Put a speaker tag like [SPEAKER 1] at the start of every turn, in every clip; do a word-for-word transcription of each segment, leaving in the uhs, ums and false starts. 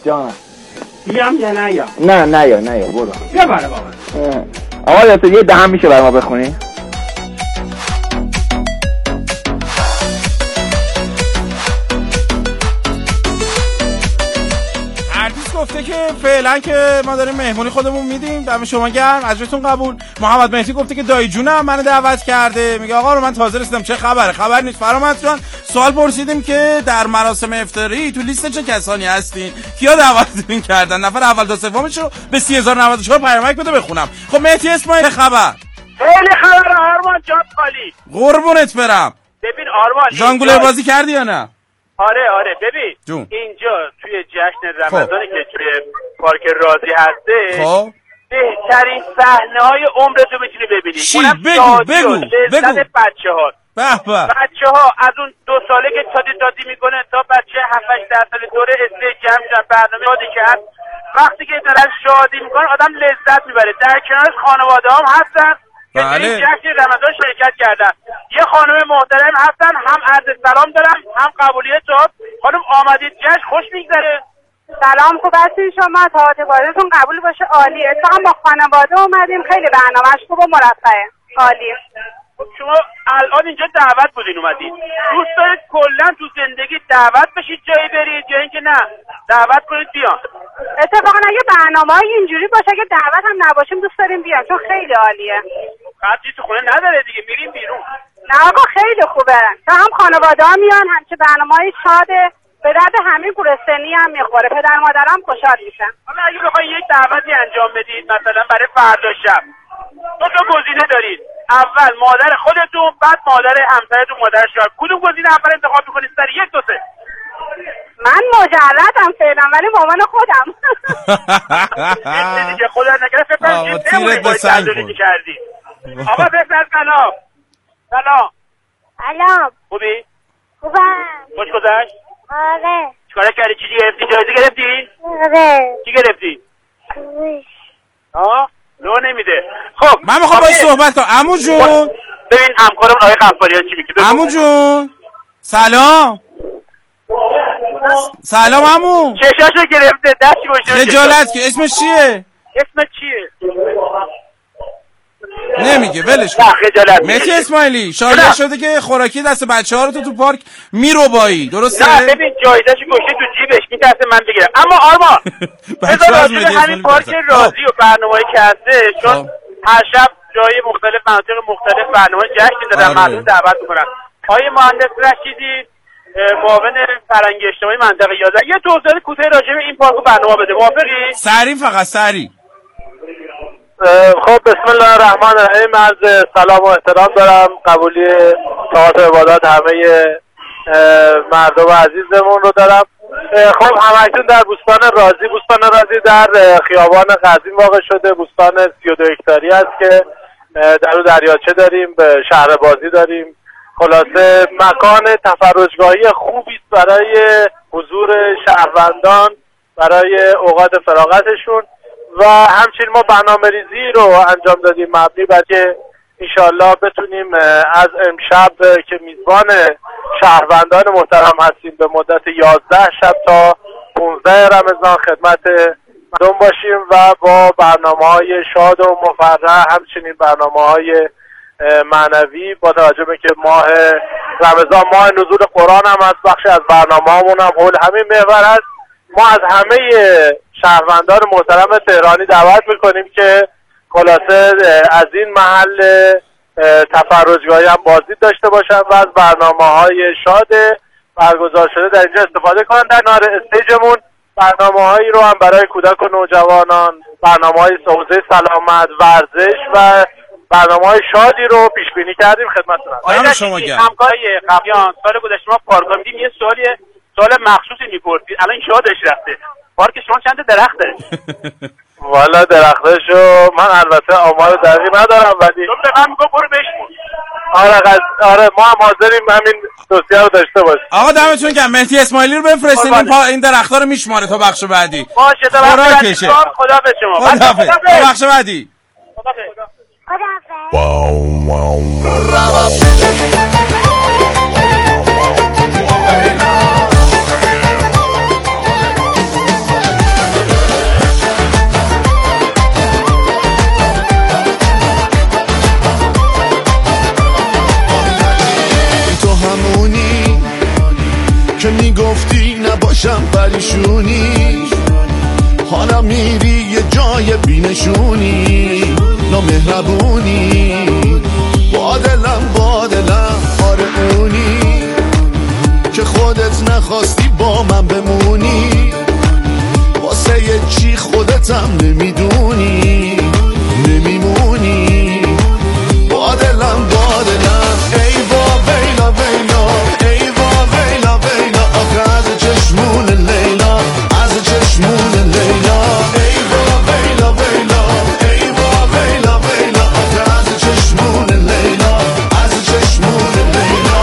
[SPEAKER 1] جانم
[SPEAKER 2] بیام یا نه یا
[SPEAKER 1] نه نه یا نه یا برو
[SPEAKER 2] بیا برای بابا.
[SPEAKER 1] آقا یا تو یه دهم میشه برای ما بخونی؟
[SPEAKER 3] گفته که فعلا که ما داریم مهمونی خودمون میدیم، دم شما گرم، اجرتون قبول. محمد مهدی گفته که دایی جونم منو دعوت کرده، میگه آقا رو من تازه رسیدم چه خبره؟ خبر نیست. فرامرز جان سوال پرسیدیم که در مراسم افطاری تو لیست چه کسانی هستین؟ کیا دعوتتون کردن؟ نفر اول تا سومش رو به سه هزار و نود و چهار پیامک بده بخونم. خب مهدی اسماعیل خبر؟
[SPEAKER 4] خیلی خبر آرمان جان خالی.
[SPEAKER 3] قربونت برم.
[SPEAKER 4] ببین آرمان
[SPEAKER 3] ژانگولر بازی کردی یا نه؟
[SPEAKER 4] آره آره ببین
[SPEAKER 3] جون.
[SPEAKER 4] اینجا توی جشن رمضانی که توی پارک رازی هسته
[SPEAKER 3] خب
[SPEAKER 4] بهترین صحنه های عمرتو میتونی ببینی.
[SPEAKER 3] چی؟ بگو بگو بگو
[SPEAKER 4] بچه ها
[SPEAKER 3] به به
[SPEAKER 4] بچه ها از اون دو ساله که تادی دادی میکنه تا بچه هفت هشت ده ساله دوره استیج جمع شدن برنامه شادی کرد. وقتی که دارن شادی میکنن آدم لذت میبره. در کنارش خانواده هم هستن که
[SPEAKER 3] بله.
[SPEAKER 4] این جشن رمضان شرکت کردن. یه خانم محترم هستن، هم عرض سلام دارم هم قبولیت جواب. خانم آمدید جشن خوش میگذره؟
[SPEAKER 5] سلام، خوب هستین شما؟ تاعت بازتون قبول باشه. عالی. اتفاقا با خانواده اومدیم، خیلی برنامه‌اش خوب و مرفهه. عالی.
[SPEAKER 4] شما الان اینجا دعوت بودین اومدین، دوست دارید کلا تو زندگی دعوت بشید جایی برید یا اینکه نه دعوت کنید بیان؟
[SPEAKER 5] اتفاقا اگه برنامه‌های اینجوری باشه که دعوت هم نباشیم دوست داریم بیان، چون خیلی عالیه.
[SPEAKER 4] خرجی تو خونه نداره دیگه، میریم بیرون.
[SPEAKER 5] نه آقا خیلی خوبه، چون هم خانواده ها میان، همچه برنامه‌های شاده، به درد همین گورستانی هم میخوره، پدر مادرم خوشحال میشن.
[SPEAKER 4] حالا اگه بخواید یک دعوتی انجام بدید مثلا برای فردا شب، دو تا گزینه دارید، اول مادر خودتون، بعد مادر همسرتون، مادر شوهر، کدوم گزینه اول انتخاب میکنید؟ سر یک دو سه.
[SPEAKER 5] من مجردم فعلا، ولی مامان خودم.
[SPEAKER 4] دیگه خودت نگرفت فکر کنم
[SPEAKER 3] تیرت به سنگ خورد.
[SPEAKER 4] آقا بفرست سلام. سلام.
[SPEAKER 5] سلام.
[SPEAKER 4] خوبی؟
[SPEAKER 5] خوبم.
[SPEAKER 4] خوش گذشت؟
[SPEAKER 5] آره.
[SPEAKER 4] چیکار کردی؟ چی گرفتی؟ جایزه گرفتی؟
[SPEAKER 5] آره.
[SPEAKER 4] چی گرفتی؟
[SPEAKER 5] گوش.
[SPEAKER 4] آه؟ لو نمیده. خب
[SPEAKER 3] من میخوام باید صحبت کنم. عمو جون
[SPEAKER 4] ببین همکارم آقای غفاریان چی میگه.
[SPEAKER 3] عمو جون سلام. سلام عمو.
[SPEAKER 4] چشاشو گرفته، دستی گوشه.
[SPEAKER 3] خجالت که اسمش چیه؟
[SPEAKER 4] اسمت چیه؟
[SPEAKER 3] نمیگه ولش کن. مهدی اسماعیلی شایعه شده که خوراکی دست بچه‌ها رو تو تو پارک میروبایی، درسته؟
[SPEAKER 4] نه ببین جایزه‌شو گوشه تو جیبش میترسه من بگیرم. اما آرمان بذار راجع همین پارک رازی و برنامه‌ای که هسته، چون هر شب جای مختلف مناطق مختلف برنامه جشن دادن، مردم دعوت می‌کنن. آقای مهندس رشیدی معاون فرهنگ اجتماعی منطقه یازده یه توضیح کوتاه راجع به این پارک و برنامه بده. موافقی؟
[SPEAKER 3] سریع فقط سریع.
[SPEAKER 6] خب بسم الله الرحمن الرحیم. عرض سلام و احترام دارم، قبولی طاعات و عبادات همه مردم عزیزمون رو دارم. خب همکنون در بوستان رازی، بوستان رازی در خیابان قزوین واقع شده. بوستان سی و دو هکتاری است که در اون دریاچه داریم، شهر بازی داریم. خلاصه مکان تفرجگاهی خوبی است برای حضور شهروندان برای اوقات فراغتشون و همچنین ما برنامه ریزی رو انجام دادیم مبنی بر که انشالله بتونیم از امشب که میزبان شهروندان محترم هستیم به مدت یازده شب تا پانزده رمضان خدمت مردم باشیم و با برنامه‌های شاد و مفرح، همچنین برنامه‌های معنوی، با توجه به که ماه رمضان ماه نزول قرآن هم از بخشی از برنامه‌هامون هم حول همین محور هست. ما از همه شهروندان محترم تهرانی دعوت میکنیم که خلاصه از این محل تفرجگاهی هم بازدید داشته باشن و از برنامه‌های شاد برگزار شده در اینجا استفاده کنن. در کنار استیجمون برنامه‌هایی رو هم برای کودک و نوجوانان، برنامه‌های حوزه سلامت، ورزش و برنامه‌های شادی رو پیش بینی کردیم خدمتتون.
[SPEAKER 3] آقا شما گرم.
[SPEAKER 4] همکاری قبیان سال گذشته ما پارک دیدیم، یه سوالی سوال مخصوصی می‌پرسید، الان شادش رفته. پارک شما چند درخت داره؟
[SPEAKER 6] والا درختاشو من البته آمار دقیق ندارم ولی
[SPEAKER 4] تو به من میگم برو بشمون.
[SPEAKER 6] آره غز... آره ما هم حاضریم همین توصیه رو داشته باشیم.
[SPEAKER 3] آقا دمتون گرم. مهدی اسماعیلی رو بفرستین این, پا... این درخت‌ها رو میشماره تا بخش بعدی.
[SPEAKER 4] باشه تا بخش بعدی. خدا به شما.
[SPEAKER 3] خدا تا بخش بعدی.
[SPEAKER 4] خدا
[SPEAKER 7] خدا میشم پریشونی، حالا میری یه جای بینشونی، نامهربونی، با دلم با دلم آره اونی که خودت نخواستی با من بمونی، واسه یه چی خودتم نمیدونی، نمیمونی با دلم با دلم. ای وا ویلا ویلا، ای وا ویلا ویلا، آخه از چشمون لیلا، از چشمون لیلا. ای وا ویلا ویلا، ای وا ویلا ویلا، آخه از چشمون لیلا، از چشمون لیلا.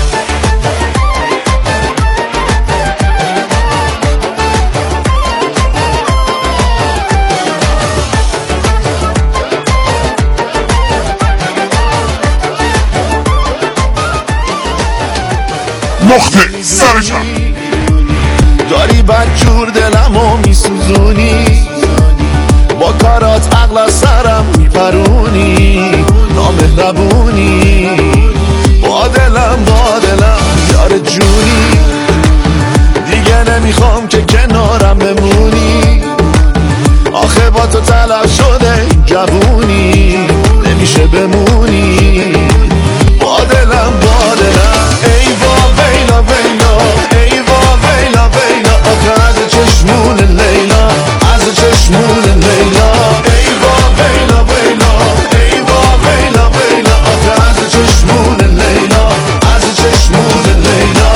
[SPEAKER 8] نقطه سرشم
[SPEAKER 7] داری بدجور دلمو میسوزونی، با کارات عقل سرم میپرونی، نامهربونی با دلم با دلم یار جونی، دیگه نمیخوام که کنارم بمونی، آخه با تو تلف شده جوونی، نمیشه بمونی با دلم با دلم. ای وا ویلا ویلا، ای وا ویلا ویلا، آخه از چشمون لیلا، از چشمون لیلا. ای وا ویلا ویلا، ای وا ویلا ویلا، آخه از چشمون لیلا، از چشمون لیلا.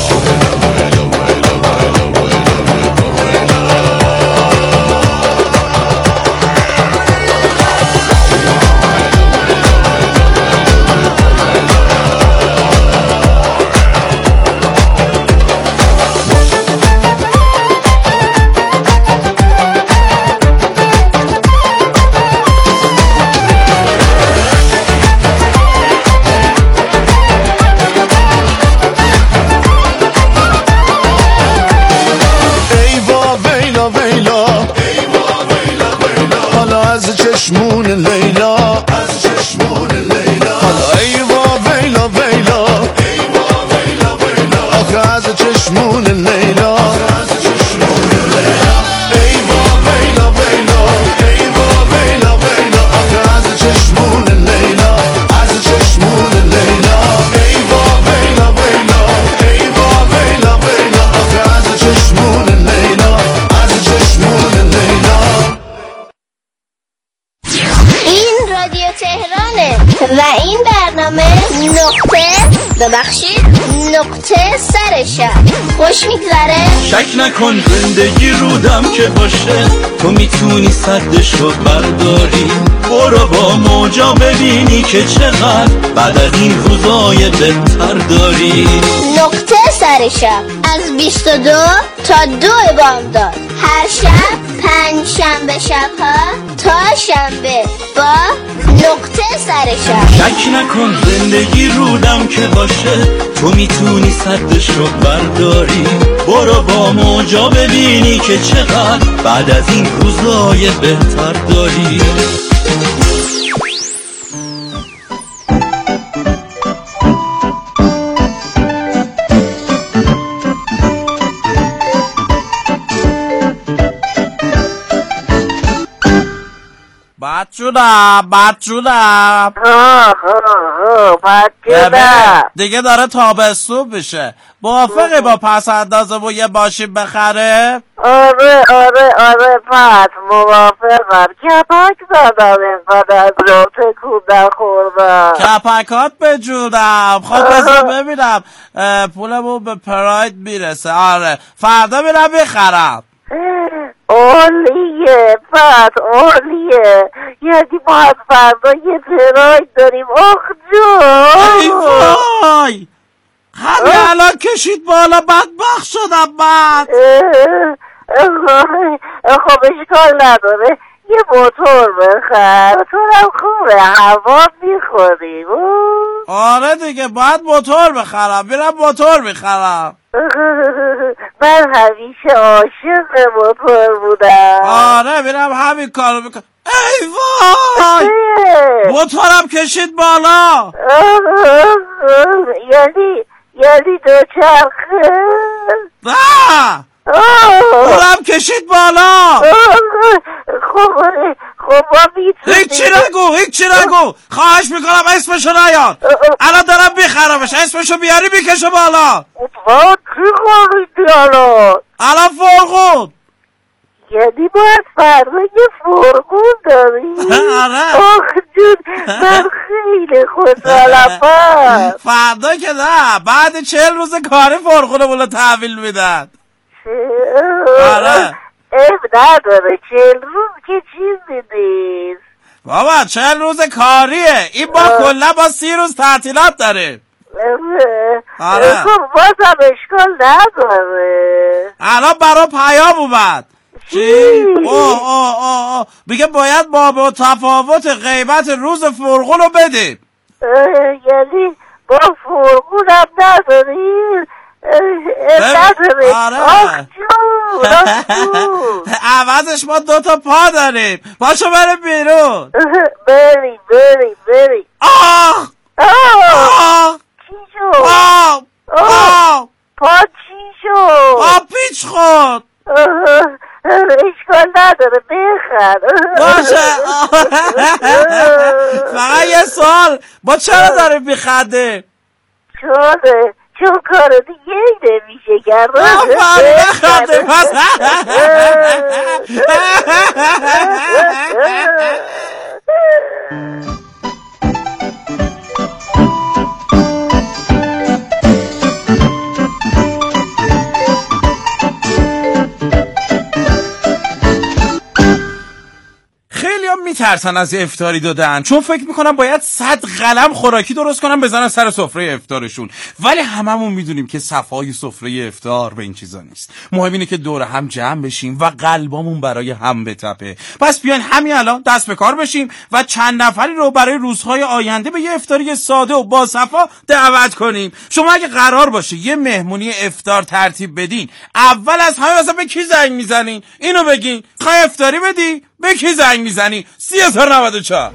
[SPEAKER 7] چشمون لیلا، از چشمون لیلا. حالا ای وا ویلا ویلا، ای وا ویلا ویلا، آخه از چشمون لیلا، از چشمون لیلا. ای وا ویلا ویلا، ای وا ویلا ویلا، آخه از چشمون لیلا، از چشمون لیلا. ای وا ویلا ویلا، ای وا ویلا ویلا، آخه از چشمون لیلا، از چشمون لیلا.
[SPEAKER 9] رادیو تهرانه و این برنامه نقطه ببخشید نقطه سرشه. خوش میگذره؟
[SPEAKER 10] شک نکن زندگی رودم که باشه، تو میتونی صدشو برداری، برو با موجا ببینی که چقدر بعد از این روزای بهتر داری.
[SPEAKER 9] نقطه سرشه از بیست و دو تا دو بامداد، هر شب پنج شنبه شبها تا شنبه با نقطه سرشه.
[SPEAKER 10] شک نکن زندگی رودم که باشه، تو میتونی صدشو برداری، برو با موجا ببینی که چقدر بعد از این روزای بهتر داری.
[SPEAKER 3] بد شدم بد شدم
[SPEAKER 11] بد شدم
[SPEAKER 3] دیگه داره تابستون بشه، موافقی با پس اندازه و یه ماشین بخره؟
[SPEAKER 11] آره آره آره پس موافقم. کپک زدم اینقدر از رو تکون خوردم.
[SPEAKER 3] کپکات بجونم. خب بذار ببینم پولمون به پراید میرسه. آره فردا میرم بخرم.
[SPEAKER 11] اولیه پس اولیه، یعنی ما از فردا یه پراید داریم. آخ جون
[SPEAKER 3] ای وای همین الان کشید بالا، بدبخت شدم بعد.
[SPEAKER 11] خب اشکال نداره، یه موتور بخر، موتورم خوبه، هوا میخوریم.
[SPEAKER 3] آره دیگه باید موتور بخرم، میرم موتور بخرم.
[SPEAKER 11] من همیشه عاشق موتور بودم.
[SPEAKER 3] آره میرم همین کارو میکنم. ای وای موتورم کشید بالا.
[SPEAKER 11] یعنی یعنی دوچرخه؟
[SPEAKER 3] نه اونم کشید بالا.
[SPEAKER 11] خب خب ما میتونیم
[SPEAKER 3] هیچی نگو هیچی نگو خواهش میکنم اسمشو نیار. الان دارم میخرمش اسمشو بیاری میکشه بالا.
[SPEAKER 11] ما چی خواهیدی الان؟
[SPEAKER 3] الان فرغون
[SPEAKER 11] یعنی باید فردا یه فرغون داریم؟
[SPEAKER 3] آره
[SPEAKER 11] آخ جون من خیلی خوشحالم.
[SPEAKER 3] فردا که نه بعد چهل روز کاری فرغون بولا تحویل میدن. آره
[SPEAKER 11] ام نداره چهل روز که چیزی نیست
[SPEAKER 3] بابا چهل روز کاریه این با کلا با سی روز تعطیلات داره.
[SPEAKER 11] آره خب بازم اشکال نداره.
[SPEAKER 3] الان برا پیام اومد چی؟ اوه اوه اوه بگه باید با با تفاوت غیبت روز فرغون رو بده.
[SPEAKER 11] یعنی با فرغون هم نداریم؟ نداریم. آخ جون
[SPEAKER 3] عوضش ما دوتا پا داریم. پاشو بریم بیرون.
[SPEAKER 11] بریم بریم بریم.
[SPEAKER 3] آخ
[SPEAKER 11] آخ چی شد؟
[SPEAKER 3] آخ آخ
[SPEAKER 11] پا چی شد؟
[SPEAKER 3] پا پیچ خود.
[SPEAKER 11] اشکال نداره بخر
[SPEAKER 3] باشه. فقط یه سوال با چرا داره میخنده؟
[SPEAKER 11] چون چون کار دیگه نمیشه کرد.
[SPEAKER 3] بخنده پس خیلی هم میترسن از افطاری دادن چون فکر میکنن باید صد قلم خوراکی درست کنن بزنن سر سفره افطارشون. ولی هممون میدونیم که صفای سفره افطار به این چیزا نیست. مهم اینه که دور هم جمع بشیم و قلبامون برای هم بتپه. پس بیاین همین الان دست به کار بشیم و چند نفری رو برای روزهای آینده به یه افطاری ساده و با صفا دعوت کنیم. شما اگه قرار باشه یه مهمونی افطار ترتیب بدین اول از همه مثلا به کی زنگ میزنین؟ اینو بگین. خواهی افطاری بدی؟ به کی زنگ میزنی؟ سی هزار نود و چهار.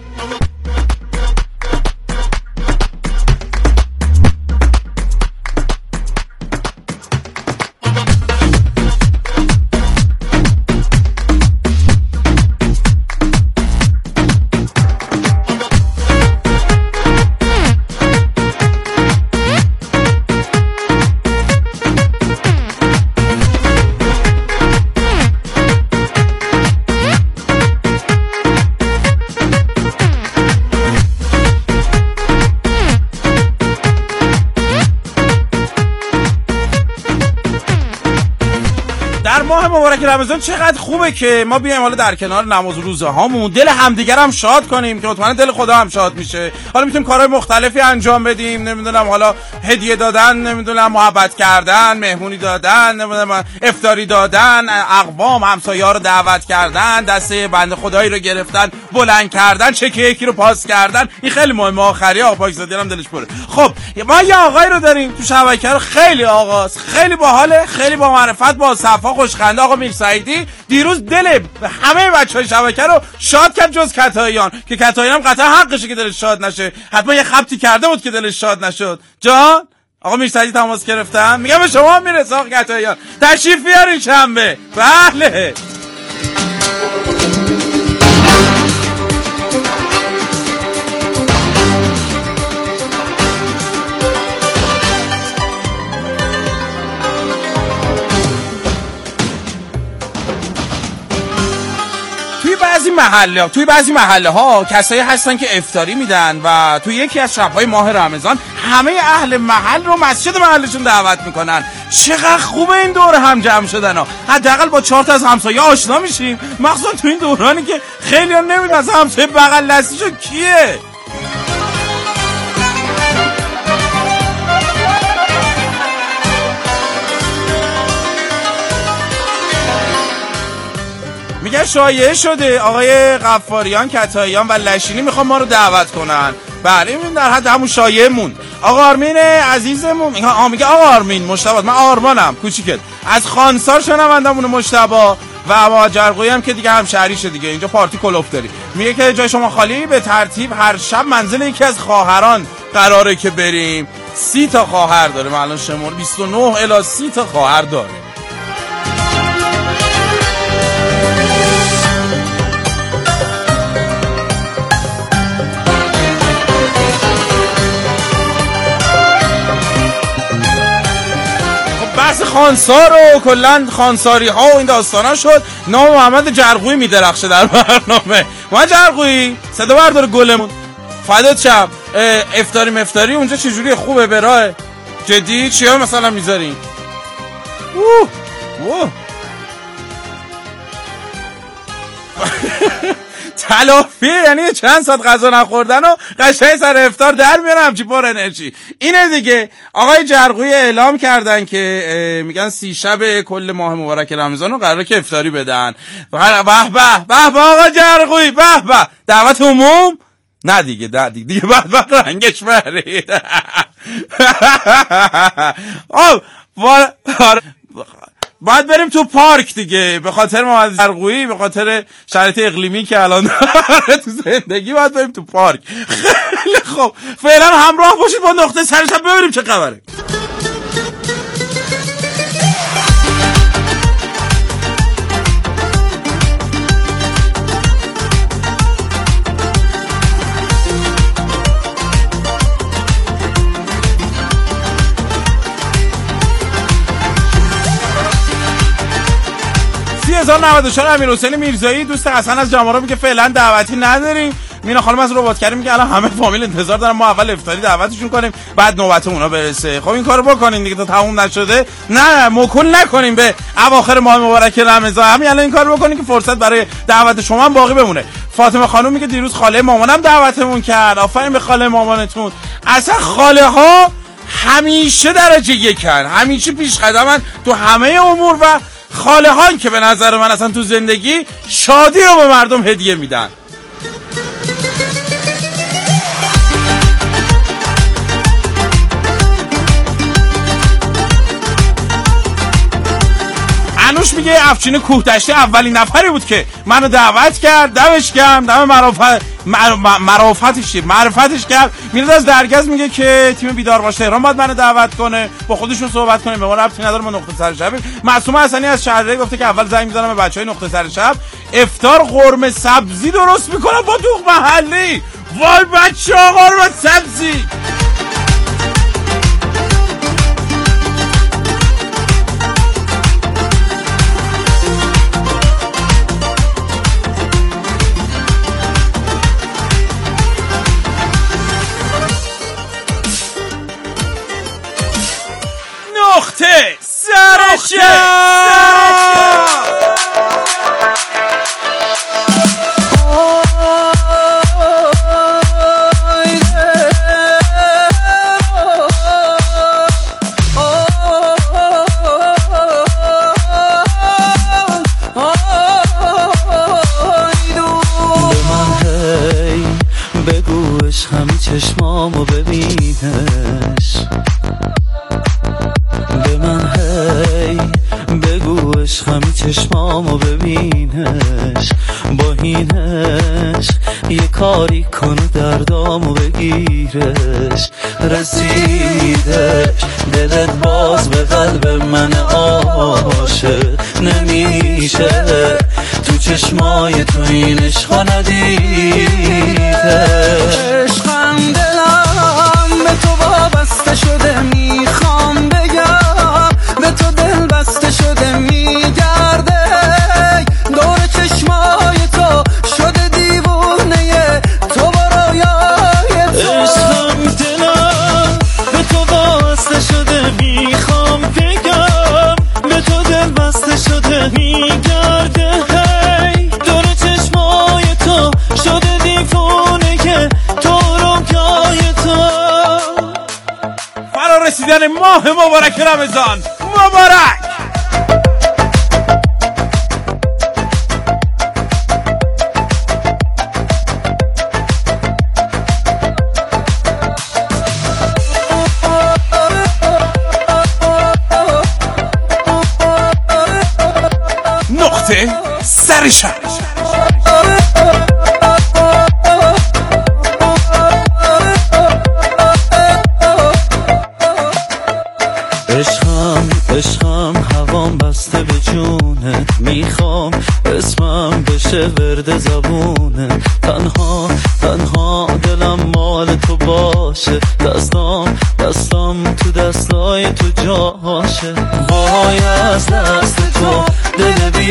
[SPEAKER 3] ماه مبارک رمضان چقدر خوبه که ما بیایم حالا در کنار نماز روزه هامون دل همدیگر هم شاد کنیم که مطمئنا دل خدا هم شاد میشه. حالا میتونیم کارهای مختلفی انجام بدیم، نمیدونم حالا هدیه دادن، نمیدونم محبت کردن، مهمونی دادن، نمیدونم افطاری دادن، اقوام همسایه‌ها رو دعوت کردن، دسته بنده خدایی رو گرفتن بلند کردن، چک یکی رو پاس کردن. این خیلی مهمه. آخری آقا پاکزادی هم دلش پره. خب ما یه آقایی رو داریم تو شبکه رو، خیلی آقاست، خیلی باحاله، خیلی با معرفت، با صفا، خوشخنده. آقا میرسعیدی دیروز دل همه بچهای شبکه رو شاد کرد جز کتاییان که کتاییان هم قطعا حقشه که دلش شاد نشه. حتما یه خبطی کرده بود که دلش شاد نشد. جان آقا میرسعیدی تماس گرفتن، میگم به شما میرسه. آقا کتاییان تشریف بیارین شنبه. بله بعضی محله توی بعضی محله ها کسایی هستن که افطاری میدن و توی یکی از شب‌های ماه رمضان همه اهل محل رو مسجد محلشون دعوت میکنن. چقدر خوبه این دور هم جمع شدن ها. حداقل با چهار تا از همسایه آشنا میشیم، مخصوصا تو این دورانی که خیلی ها نمیدونن همسایه بغل دستیشو کیه. میگه شایعه شده آقای غفاریان، کتاییان و لشینی میخوان ما رو دعوت کنن. بله این در حد همون شایعه مون. آقا آرمین عزیزمون میگه آ میگه آقا آرمین مجتبی، من آرمانم کوچیکت، از خانسار شنوندمون مجتبی و با جرقویی هم که دیگه همشهریشه دیگه، اینجا پارتی کلوف داری. میگه که جای شما خالی، به ترتیب هر شب منزل یکی از خواهران قراره که بریم. سی تا خواهر داره، من الان شمار بیست و نه الی سی تا خواهر داره. بحث خانسار و کلن خانساری ها و این داستان ها شد. نام محمد جرقویی میدرخشه در برنامه. محمد جرقویی صدا بردار گلمون فدات شم. افطاری مفتاری اونجا چجوریه؟ خوبه به راه؟ جدی چی ها مثلا میذارین؟ اوه اوه تلافی یعنی چند ساعت غذا نخوردن و قشنگ سر افطار در میارم همچی پر انرژی. اینه دیگه. آقای جرقویی اعلام کردن که میگن سی شب کل ماه مبارک رمضان رو قراره که افطاری بدن. به به به به آقا جرقویی به به. دعوت عموم نه دیگه نه دیگه دیگه بعد بعد رنگش برید. آه باید بریم تو پارک دیگه به خاطر محمد جرقویی، به خاطر شرایط اقلیمی که الان داره تو زندگی باید بریم تو پارک. خیلی خوب فعلا همراه باشید با نقطه سرش هم ببینیم چه خبره. هزار و نود و چهار امیرحسین میرزایی دوست حسن از جمارا میگه فعلا دعوتی نداریم. مینا خانم از ربات کریم میگه الان همه فامیل انتظار دارن ما اول افطاری دعوتشون کنیم بعد نوبت اونا برسه. خب این کارو بکنین دیگه تا تموم نشده. نه موکول نکنیم به اواخر ماه مبارک رمضان. همین الان این کارو بکنین که فرصت برای دعوت شما هم باقی بمونه. فاطمه خانم میگه دیروز خاله مامانم دعوتمون کرد. آفرین به خاله مامانتون. اصلا خاله ها همیشه درجه یکن، همیشه پیش قدمن تو همه امور و خاله هان که به نظر من اصلا تو زندگی شادی رو به مردم هدیه میدن. انوش میگه افشین کوهدشتی اولین نفری بود که منو دعوت کرد. دمش گرم، دم معرفت معرفتش معرفتش کرد. میراد از درگز میگه که تیم بیدار باش تهران باید منو دعوت کنه، با خودشون صحبت کنیم، به ما ربطی نداره، ما نقطه سر شب. معصومه حسنی از شهرره گفته که اول زنگ میزنم به بچهای نقطه سر شب افطار قرمه سبزی درست میکنم با دوغ محلی. وای بچه‌ها قرمه سبزی. نقطه سرشم.
[SPEAKER 10] بگوش همین چشمامو ببینش، به من هی بگوش همین چشمامو ببینش، با اینش یه کاری کنه دردامو بگیرش. رسیدش دلت باز به قلب من عاشق نمیشه، تو چشمای تو این عشقا ندیده. عشقم دلم به تو وابسته شده، میخوام بگم به تو دل بسته شده، میگرده دور چشمای تو شده دیوونه تو برایای تو. عشقم دلم به تو وابسته شده، میخوام بگم به تو دل بسته شده، میگرده دور چشمای تو شده دیوونه که تو رویای تو.
[SPEAKER 3] فرا رسیدن ماه مبارک رمضان مبارک. نقطه سرشم.
[SPEAKER 10] عشقم عشقم هوام بسته به جونه، میخوام اسمم بشه ورد زبونه. تنها تنها دلم مال تو باشه، دستام دستام تو دستای تو جاشه.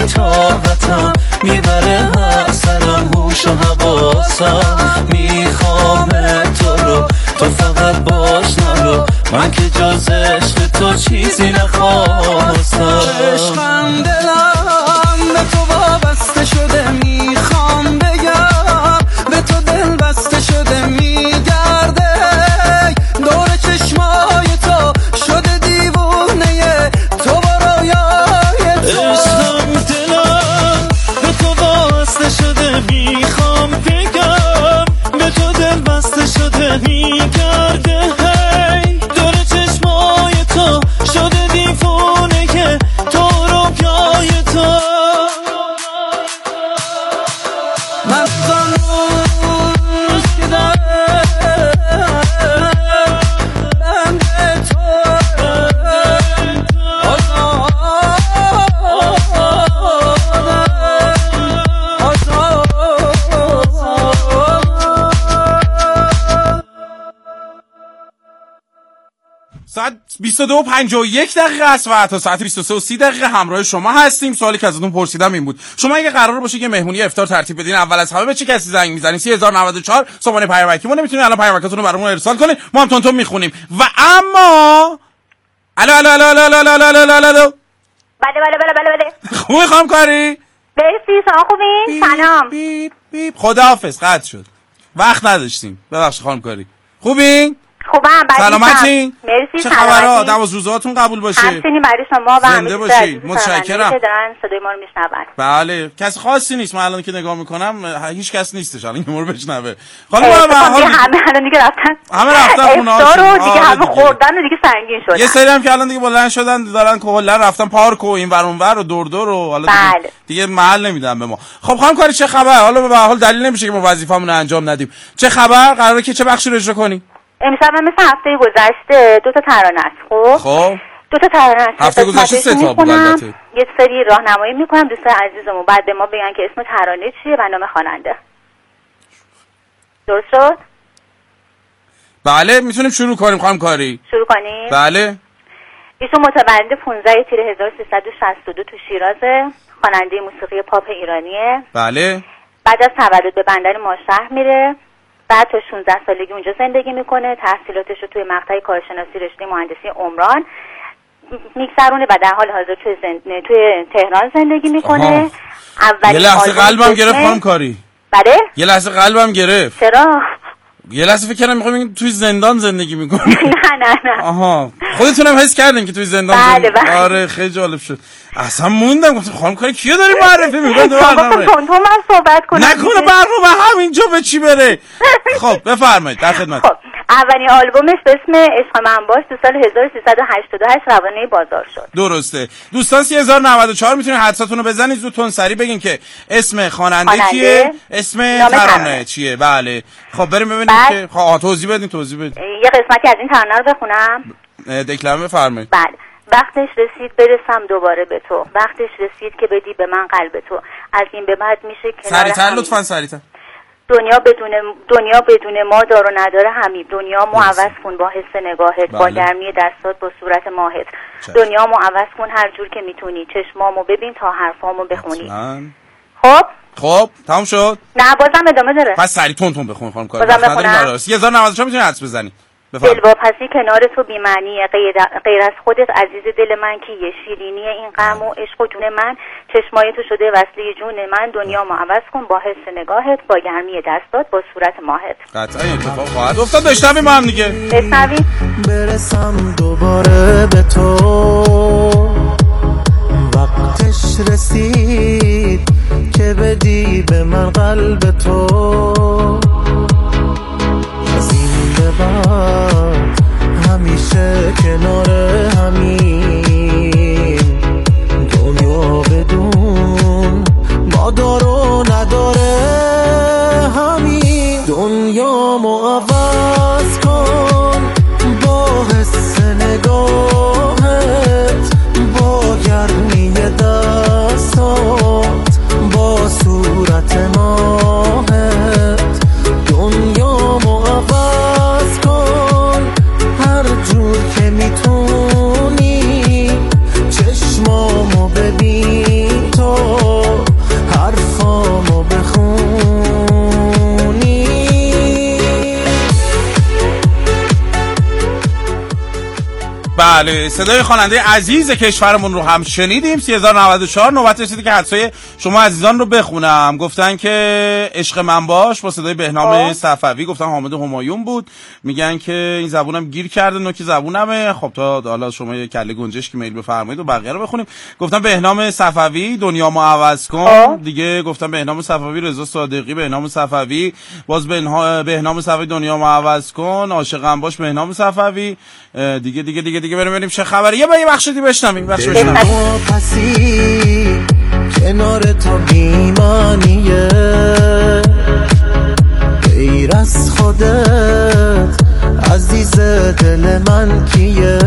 [SPEAKER 10] طاقتم میبره هر سرم هوش و حواسم میخوام تو رو تو فقط باش نرو من که جز عشق تو چیزی نخواستم عشقم دلم به تو وابسته شده میخوام بگم به تو دل بسته شده میگرده دور چشمای تو شده دیوونه تو برایای تو عشقم دلم به تو وابسته شده میخوام بگم به تو دل بسته شده میگرده دور چشمای تو شده دیوونه که تو رو بیای تو من خانوش که داره من به تو
[SPEAKER 3] ساعت بیست و دو و پنجاه و یک دقیقه است و تا ساعت بیست و سه و سی دقیقه همراه شما هستیم. سوالی که ازتون پرسیدم این بود شما اگه قرار باشه که مهمونی افطار ترتیب بدین اول از همه به چه کسی زنگ میزنین؟ سه هزار و نود و چهار سامانه پیامکیمون میتونید الان پیامکاتون رو برامون ارسال کنید ما هم تون میخونیم. و اما الو الو الو الو الو الو الو الو الو
[SPEAKER 12] بله بله بله بله بله
[SPEAKER 3] خوبی خانم کاری؟
[SPEAKER 12] مرسی شما خوبین؟ سلام
[SPEAKER 3] بیپ بیپ خداحافظ قطع شد وقت نداشتیم ببخشید خانم کاری. خوبین؟
[SPEAKER 12] خوبم
[SPEAKER 3] سلامتین؟
[SPEAKER 12] مرسی
[SPEAKER 3] چه خبرها؟ دواز روزاتون قبول باشه.
[SPEAKER 12] همچنین برای شما و
[SPEAKER 3] زنده باشید. متشکرم
[SPEAKER 12] که دارن صدای ما رو میشنون.
[SPEAKER 3] بله کس خاصی نیست من الان که نگاه میکنم هیچ کس نیستش الان که ما رو بشنوه. خانم
[SPEAKER 12] همه الان دیگه رفتن
[SPEAKER 3] همه رفتن
[SPEAKER 12] خونه‌هاشون رو دیگه همه خوردن و دیگه سنگین شدن.
[SPEAKER 3] یه سری هم که الان دیگه بلند شدن دارن کلا رفتن پارک و این ور اون ور و دور دور و حالا دیگه,
[SPEAKER 12] بله.
[SPEAKER 3] دیگه محل نمیدن به ما. خب خانم کاری چه خبر؟ حالا به هر حال دلیل نمیشه که ما وظیفه‌مون رو انجام ندیم. چه خبر؟ قراره که چه بخشی رو اجرا کنی؟
[SPEAKER 12] امشب من مثل هفته گذشته دو تا ترانه است. خب
[SPEAKER 3] خب
[SPEAKER 12] دو تا ترانه است.
[SPEAKER 3] هفته گذشته سه تا بود البته.
[SPEAKER 12] یه سری راهنمایی میکنم دوستان عزیزمون بعد به ما بگن که اسم ترانه چیه و نام خواننده. درست شد؟
[SPEAKER 3] بله میتونیم شروع کنیم خانم کاری.
[SPEAKER 12] شروع کنیم؟
[SPEAKER 3] بله.
[SPEAKER 12] ایشون متولد پانزده تیر هزار و سیصد و شصت و دو تو شیرازه. خواننده موسیقی پاپ ایرانیه.
[SPEAKER 3] بله.
[SPEAKER 12] بعد از تولد به بندر ماشهر میره. بعد تا شانزده سالگی اونجا زندگی میکنه. تحصیلاتش رو توی مقطع کارشناسی رشته مهندسی عمران میگذرونه و در حال حاضر توی زند... توی تهران زندگی میکنه.
[SPEAKER 3] یه لحظه قلبم گرفت خانم کاری.
[SPEAKER 12] بله؟
[SPEAKER 3] یه لحظه قلبم گرفت.
[SPEAKER 12] چرا؟
[SPEAKER 3] یه لحظه فکر کردم میخوام توی زندان زندگی میکنه.
[SPEAKER 12] نه نه نه.
[SPEAKER 3] آها خودتونم حس کردین که توی زندان
[SPEAKER 12] بله
[SPEAKER 3] زندگی.
[SPEAKER 12] بله.
[SPEAKER 3] آره خیلی جالب شد. اصلا موندم گفتم خانم کاری کیو داری معرفی میکنی تو برنامه؟
[SPEAKER 12] تون تون من صحبت کنم.
[SPEAKER 3] نکنه برنامه همینجا به چی بره؟ خب بفرمایید در خدمت.
[SPEAKER 12] خب اولین آلبومش به اسم عشق من باش تو سال هزار و سیصد و هشتاد و هشت روانه بازار شد.
[SPEAKER 3] درسته. دوستان سه هزار و نود و چهار میتونید حدساتون رو بزنید زودتون سریع بگین که اسم خواننده کیه، اسم ترانه چیه. بله خب بریم ببینیم بل... که خب توضیح بدین توضیح بدین.
[SPEAKER 12] یه قسمتی از این ترانه رو بخونم.
[SPEAKER 3] دکلمه بفرمایید.
[SPEAKER 12] بله. وقتش رسید برسم دوباره به تو، وقتش رسید که بدی به من قلب تو، از این به بعد میشه کنار
[SPEAKER 3] سریعتر لطفاً سریعتر.
[SPEAKER 12] دنیا بدون دنیا بدون ما دار و نداره همین، دنیا مو عوض کن با حس نگاهت. بله. با گرمی دستات با صورت ماهت. دنیا مو عوض کن هر جور که میتونی، چشمامو ببین تا حرفامو بخونی. خب
[SPEAKER 3] خب تمام شد؟
[SPEAKER 12] نه بازم ادامه داره.
[SPEAKER 3] پس سریع تون تون بخون خانم کار.
[SPEAKER 12] بازم بخونم.
[SPEAKER 3] سه هزار و نود و چهار میتونی حدس بزنی.
[SPEAKER 12] دلواپسی کنار تو بی‌معنیه، غیر, غیر از خودت عزیز دل من که یه شیرینی این غم و عشق و جون من، چشمای تو شده وصله جون من، دنیا ما عوض کن با حس نگاهت، با گرمی دستات با صورت ماهت.
[SPEAKER 3] قطعا این اتفاق خواهد افتاد. بشنویم ما هم دیگه.
[SPEAKER 12] بشنویم.
[SPEAKER 10] برسم دوباره به تو، وقتش رسید که بدی به من قلب تو، از این به بعد همیشه کنار همین، دنیا بدون ما دار و نداره همین، دنیا مو عوض کن با حس نگاهت، با گرمی دستات با صورت ماهت،
[SPEAKER 3] بله صدای خواننده عزیز کشورمون رو هم شنیدیم. سه هزار و نود و چهار نوبت رسیده که حدسای شما عزیزان رو بخونم. گفتن که عشق من باش با صدای بهنام صفوی، گفتن حامد همایون بود. میگن که این زبونم گیر کرده، نوک زبونمه. خب تا حالا شما یه کله گنجشک میل بفرمایید و بقیه رو بخونیم. گفتن بهنام صفوی دنیامو عوض کن. دیگه گفتن بهنام صفوی رضا صادقی، بهنام صفوی باز بهنام صفوی دنیامو عوض کن، عاشقم باش بهنام صفوی. دیگه دیگه دیگه دیگه بریم بریم چه خبره. یه با یه بخش دیگه بشنویم. بخش بشنویم.
[SPEAKER 7] پسی کنار تو بیمانیه، غیر از خودت عزیز دل من کیه؟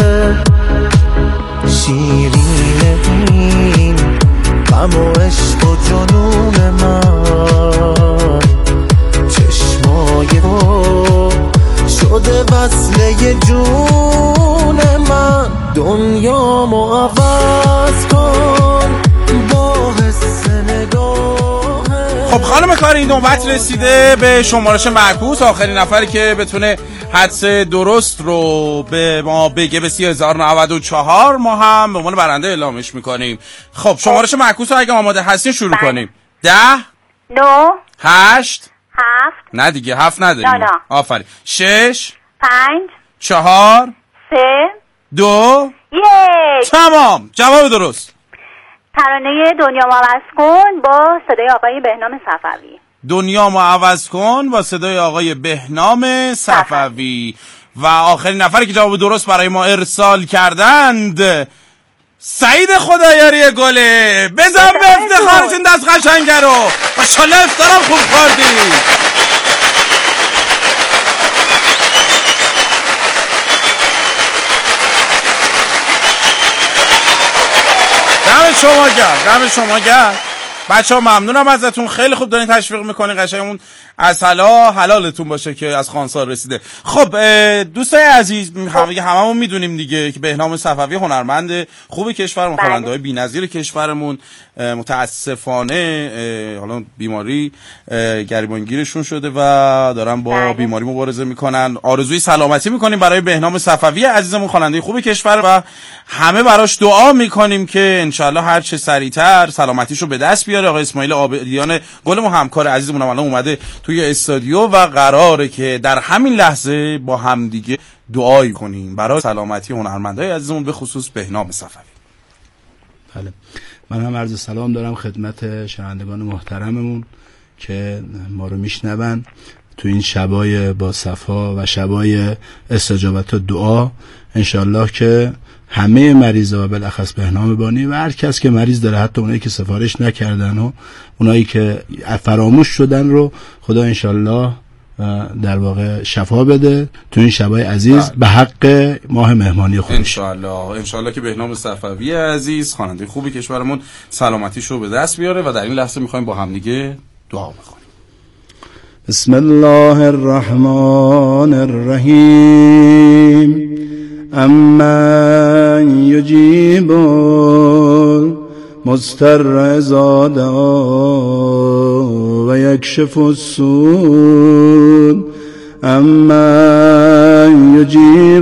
[SPEAKER 7] شیرین این غم و عشق و جنون من، چشمای تو شده وصله جون من. دنیامو عوض کن با حس نگاهه.
[SPEAKER 3] خب خانم کار این نوبت رسیده به شمارش معکوس. آخرین نفری که بتونه حدس درست رو به ما بگه به سه هزار و نود و چهار ما هم به عنوان برنده اعلامش میکنیم. خب شمارش معکوس رو اگه آماده هستین شروع بله. کنیم. ده
[SPEAKER 12] نو
[SPEAKER 3] هشت
[SPEAKER 12] هفت
[SPEAKER 3] نه دیگه هفت نداریم.
[SPEAKER 12] نه نه.
[SPEAKER 3] آفرین. شش
[SPEAKER 12] پنج
[SPEAKER 3] چهار
[SPEAKER 12] سه
[SPEAKER 3] دو
[SPEAKER 12] یک.
[SPEAKER 3] تمام. جواب درست.
[SPEAKER 12] ترانه دنیامو عوض کن با صدای آقای بهنام صفوی.
[SPEAKER 3] دنیامو عوض کن با صدای آقای بهنام صفوی. و آخرین نفری که جواب درست برای ما ارسال کردند سعید خدایاری گله. بزن به افتخارتون دست قشنگه رو. ماشاءالله افتخارم خوب خوردی. دم شما گرد، دم شما گرد. بچه ها ممنونم ازتون، خیلی خوب دارین تشویق میکنین. قشنگمون از حلا حلالتون باشه که از خانسار رسیده. خب دوستای عزیز همه هممون میدونیم دیگه که بهنام صفوی هنرمند خوب کشورمون، خواننده های بی‌نظیر کشورمون، متاسفانه حالا بیماری گریبانگیرشون شده و دارن با بله. بیماری مبارزه میکنن. آرزوی سلامتی میکنیم برای بهنام صفوی عزیزمون، خواننده خوب کشور، و همه براش دعا میکنیم که انشالله هر چه سریعتر سلامتیشو به دست بیاره. آقای اسماعیل عابدیان گلمون همکار عزیزمون الان اومده توی استودیو و قراره که در همین لحظه با هم دیگه دعایی کنیم برای سلامتی هنرمندای عزیزمون به خصوص بهنام صفوی.
[SPEAKER 13] بله من هم عرض سلام دارم خدمت شنوندگان محترممون که ما رو میشنون تو این شبای با صفا و شبای استجابت و دعا. انشالله که همه مریضا و بالاخص بهنام بانی و هر کس که مریض داره، حتی اونایی که سفارش نکردن و اونایی که فراموش شدن رو خدا انشالله در واقع شفا بده تو این شبای عزیز به حق ماه مهمانی خودش.
[SPEAKER 3] انشالله انشالله که بهنام صفوی عزیز خواننده خوبی کشورمون سلامتیش رو به دست بیاره و در این لحظه میخوایم با هم دیگه دعا بکنیم.
[SPEAKER 13] بسم الله الرحمن الرحیم. اما یجیب مضطر اذا دعا و یکشف السوء. اما یجیب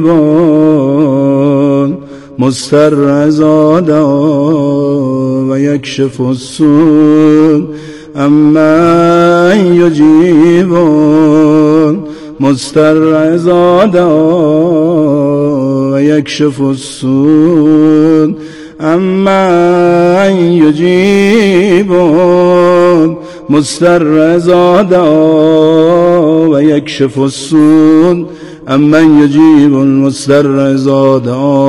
[SPEAKER 13] مضطر اذا دعا و یکشف السوء. اما یجیب مضطر اذا دعا و یکشف السوء. اما یجیب مضطر اذا دعا و یکشف السوء. اما یجیب مضطر اذا دعا